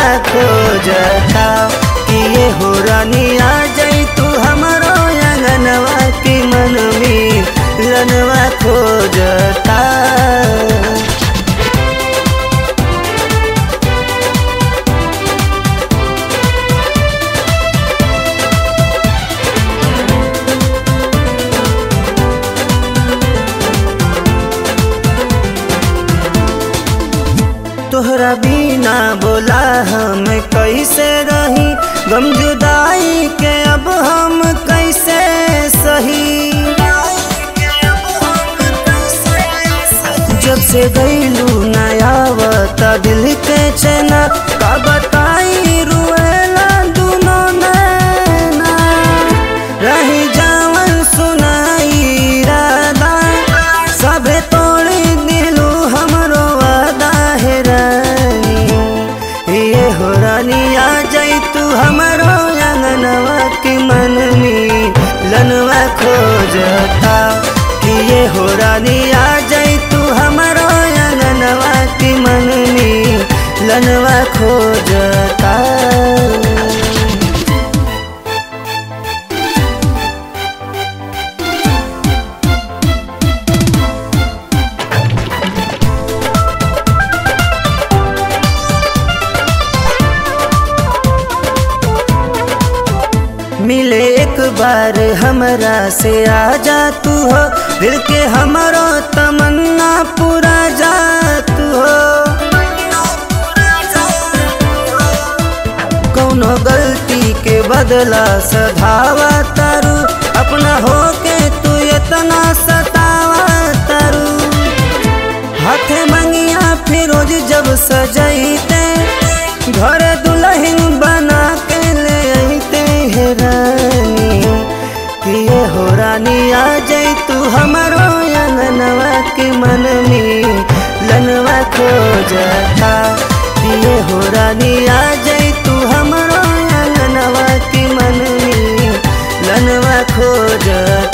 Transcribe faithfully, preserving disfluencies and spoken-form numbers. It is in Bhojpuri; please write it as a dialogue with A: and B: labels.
A: खोजता कि ये हो रानी आ जाई तू हमारो अंगनवा की मन में लनवा खोजता। तोहरा बिना बोला हम कैसे रही, गम जुदाई के अब हम कैसे सही। जब से गईलू नयावता दिल के चैना, का बताई रुएला दुनो नैना। रही जावन सुनाई राधा, सबे तोड़ी दिलू हमरो वादा है रानी। ये हो रानी आ जाई तू हमारो अंगनवा की मन में लनवा खोजता कि ये हो रानी आ जाई तू हमारो अंगनवा की मन में लनवा खोजता। मिले एक बार हमरा से आ जा तू हो, दिल के हमारो तमन्ना पूरा जा तू हो। कौनो गलती के बदला सधावा तारू, अपना हो के तू इतना सतावा तारू। हाथे मंगिया फिरोज जब सजैते, घर दुल्हन बना के ले आईते है रानी। कि ये हो रानी आ जाई तू हमारो अंगनवा के मन में लनवा खोजता कि ये हो रानी आ जाई तू हमारो अंगनवा के मन में लनवा खोजता।